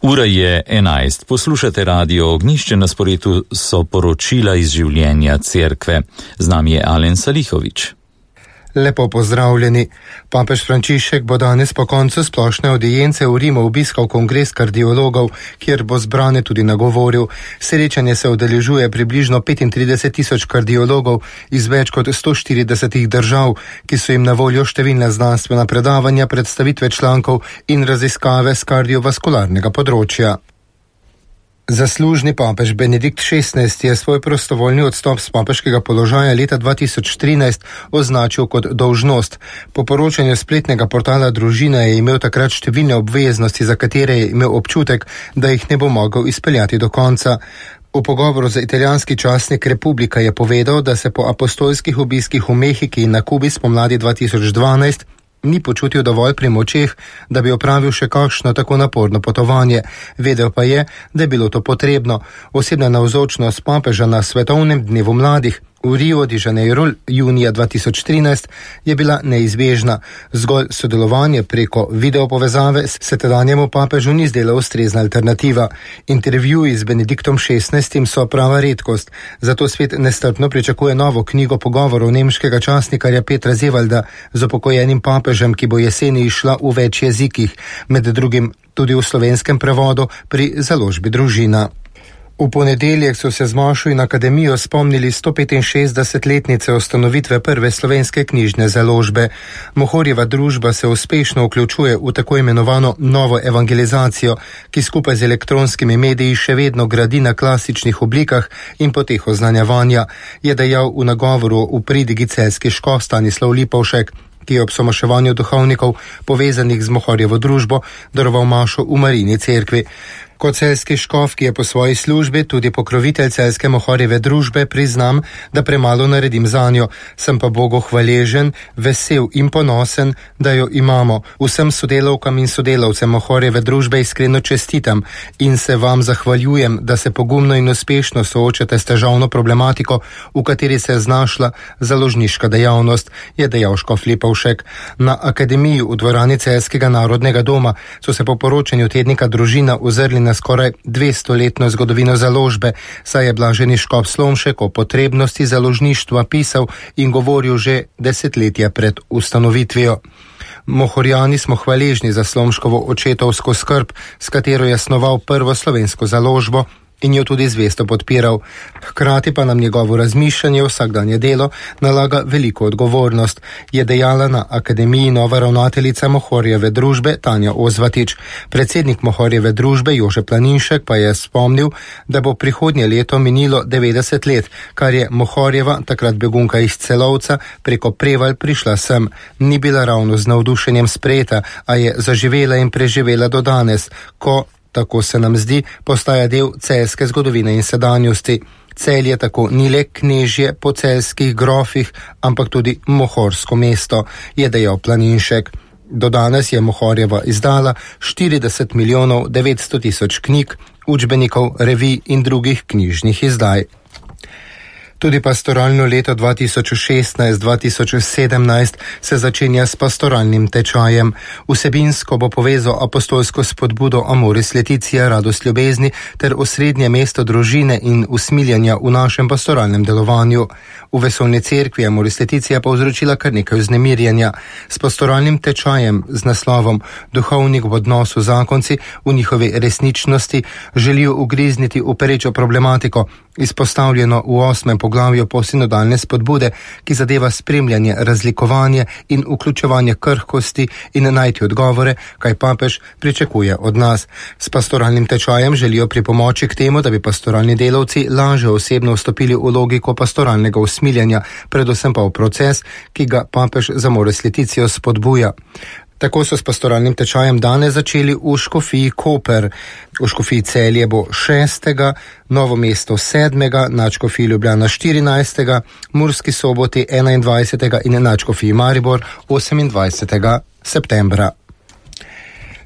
Ura je 11. Poslušate Radio Ognjišče, na sporedu so poročila iz življenja cerkve. Z nami je Alen Salihovič. Lepo pozdravljeni. Papež Frančišek bo danes po koncu splošne audience v Rimu obiskal kongres kardiologov, kjer bo zbrane tudi nagovoril. Srečanje se udeležuje približno 35,000 kardiologov iz več kot 140 držav, ki so jim na voljo številna znanstvena predavanja, predstavitve člankov in raziskave z kardiovaskularnega področja. Zaslužni papež Benedikt XVI je svoj prostovoljni odstop z papeškega položaja leta 2013 označil kot dolžnost. Po poročanju spletnega portala Družina je imel takrat številne obveznosti, za katere je imel občutek, da jih ne bo mogel izpeljati do konca. V pogovoru za italijanski časnik Republika je povedal, da se po apostolskih obiskih v Mehiki in na Kubi spomladi 2012 ni počutil dovolj pri močeh, da bi opravil še kakšno tako naporno potovanje. Vedel pa je, da je bilo to potrebno. Osebna navzočnost papeža na svetovnem dnevu mladih v Rio de Janeiro junija 2013 je bila neizbežna. Zgolj sodelovanje preko videopovezave se tedanjemu papežu ni zdela ustrezna alternativa. Intervjuji z Benediktom XVI so prava redkost, zato svet nestrpno pričakuje novo knjigo pogovorov nemškega časnikarja Petra Zevalda z upokojenim papežem, ki bo jeseni išla v več jezikih, med drugim tudi v slovenskem prevodu pri založbi Družina. V ponedeljek so se z mašo in akademijo spomnili 165-letnice ustanovitve prve slovenske knjižne založbe. Mohorjeva družba se uspešno vključuje v tako imenovano novo evangelizacijo, ki skupaj z elektronskimi mediji še vedno gradi na klasičnih oblikah in poteh oznanjevanja, je dejal v nagovoru v pridigi celjski škof Stanislav Lipovšek, ki je ob somaševanju duhovnikov povezanih z Mohorjevo družbo daroval mašo v Marijini cerkvi. Kot celjski škof, ki je po svoji službi tudi pokrovitelj celjske Mohorjeve družbe, priznam, da premalo naredim zanjo. Sem pa Bogu hvaležen, vesel in ponosen, da jo imamo. Vsem sodelavkam in sodelavcem Mohorjeve družbe iskreno čestitam in se vam zahvaljujem, da se pogumno in uspešno soočate s težavno problematiko, v kateri se je znašla založniška dejavnost, je dejal škof Lipovšek. Na akademiji v dvorani Celjskega narodnega doma so se po poročanju tednika Družina ozrli na skoraj 200-letno zgodovino založbe, saj je blaženi škof Slomšek o potrebnosti založništva pisal in govoril že desetletja pred ustanovitvijo. Mohorjani smo hvaležni za Slomškovo očetovsko skrb, s katero je snoval prvo slovensko založbo in jo tudi zvesto podpiral. Hkrati pa nam njegovo razmišljanje, vsakdanje delo nalaga veliko odgovornost, je dejala na akademiji nova ravnateljica Mohorjeve družbe Tanja Ozvatič. Predsednik Mohorjeve družbe Jože Planinšek pa je spomnil, da bo prihodnje leto minilo 90 let, kar je Mohorjeva, takrat begunka iz Celovca, preko Prevalj prišla sem. Ni bila ravno z navdušenjem sprejeta, a je zaživela in preživela do danes, ko, tako se nam zdi, postaja del celjske zgodovine in sedanjosti. Celje tako ni le knežje po celjskih grofih, ampak tudi mohorsko mesto, je dejal Planinšek. Do danes je Mohorjeva izdala 40 milijonov 900 tisoč knjig, učbenikov, revij in drugih knjižnih izdaj. Tudi pastoralno leto 2016-2017 se začenja s pastoralnim tečajem. Vsebinsko bo povezal apostolsko spodbudo Amoris Laetitia, radost ljubezni, ter osrednje mesto družine in usmiljanja v našem pastoralnem delovanju. V vesoljni cerkvi Amoris Laetitia povzročila kar nekaj vznemirjenja. S pastoralnim tečajem z naslovom Duhovnik v odnosu zakonci v njihovi resničnosti želijo ugrizniti v perečo problematiko, izpostavljeno v 8. poglavju posinodalne spodbude, ki zadeva spremljanje, razlikovanje in vključevanje krhkosti in najti odgovore, kaj papež pričakuje od nas. S pastoralnim tečajem želijo pripomoči k temu, da bi pastoralni delavci lažje osebno vstopili v logiko pastoralnega usmiljanja, predvsem pa v proces, ki ga papež za Amoris Laetitia spodbuja. Tako so s pastoralnim tečajem danes začeli v škofiji Koper. V škofiji Celje bo 6., Novo mesto 7., nadškofiji Ljubljana 14., Murski Soboti 21. in nadškofiji Maribor 28. septembra.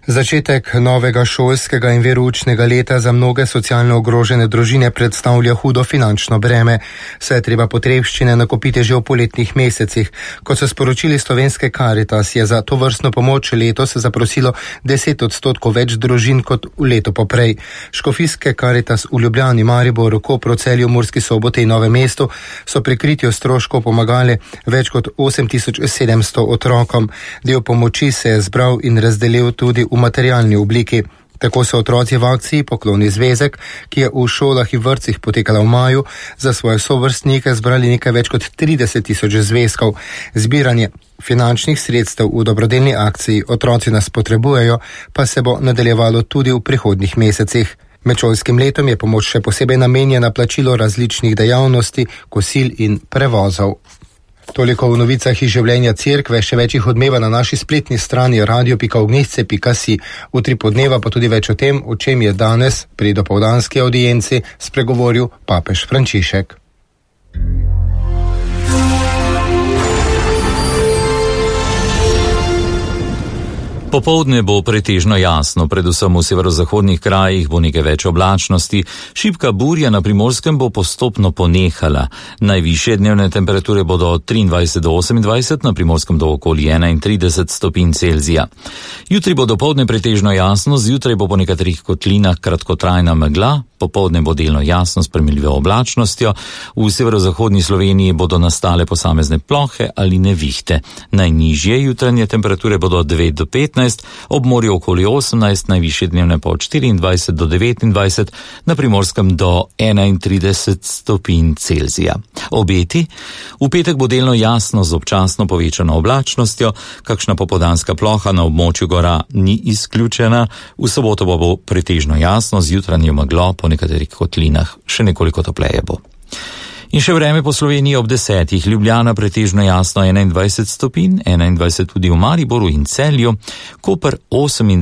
Začetek novega šolskega in veroučnega leta za mnoge socialno ogrožene družine predstavlja hudo finančno breme, saj je treba potrebščine nakupiti že v poletnih mesecih. Kot so sporočili Slovenske Karitas, je za to vrstno pomoč letos zaprosilo 10% več družin kot v letu poprej. Škofijske Karitas v Ljubljani, Mariboru, Kopru, Celju, Murski Soboti in Novem mestu so pri kritju stroškov pomagali več kot 8700 otrokom. Del pomoči se je zbral in razdelil tudi v materialni obliki. Tako so otroci v akciji Pokloni zvezek, ki je v šolah in vrtcih potekala v maju, za svoje sovrstnike zbrali nekaj več kot 30 000 zvezkov. Zbiranje finančnih sredstev v dobrodelni akciji Otroci nas potrebujejo pa se bo nadaljevalo tudi v prihodnjih mesecih. Med šolskim letom je pomoč še posebej namenjena plačilu različnih dejavnosti, kosil in prevozov. Toliko v novicah iz življenja cerkve, še več jih odmeva na naši spletni strani radio.ognjišce.si. V 3 podneva pa tudi več o tem, o čem je danes pri dopoldanski audienci spregovoril papež Frančišek. Popoldne bo pretežno jasno, predvsem v severozahodnih krajih bo nekaj več oblačnosti, šibka burja na Primorskem bo postopno ponehala. Najvišje dnevne temperature bodo od 23 do 28, na Primorskem do okoli 31 stopinj Celzija. Jutri bo dopoldne pretežno jasno, zjutraj bo po nekaterih kotlinah kratkotrajna megla, popoldne bo delno jasno s premiljivo oblačnostjo, v severozahodni Sloveniji bodo nastale posamezne plohe ali nevihte. Najnižje jutranje temperature bodo 2 do 15, ob morju okoli 18, najvišje dnevne pa od 24 do 29, na Primorskem do 31 stopinj Celzija. Obeti? V petek bo delno jasno z občasno povečano oblačnostjo, kakšna popoldanska ploha na območju gora ni izključena, v soboto bo pretežno jasno z jutranjo meglo, po nekaterih kotlinah še nekoliko topleje bo. In še vreme po Sloveniji ob 10. Ljubljana pretežno jasno 21 stopinj, 21 tudi v Mariboru in Celju, Koper 28.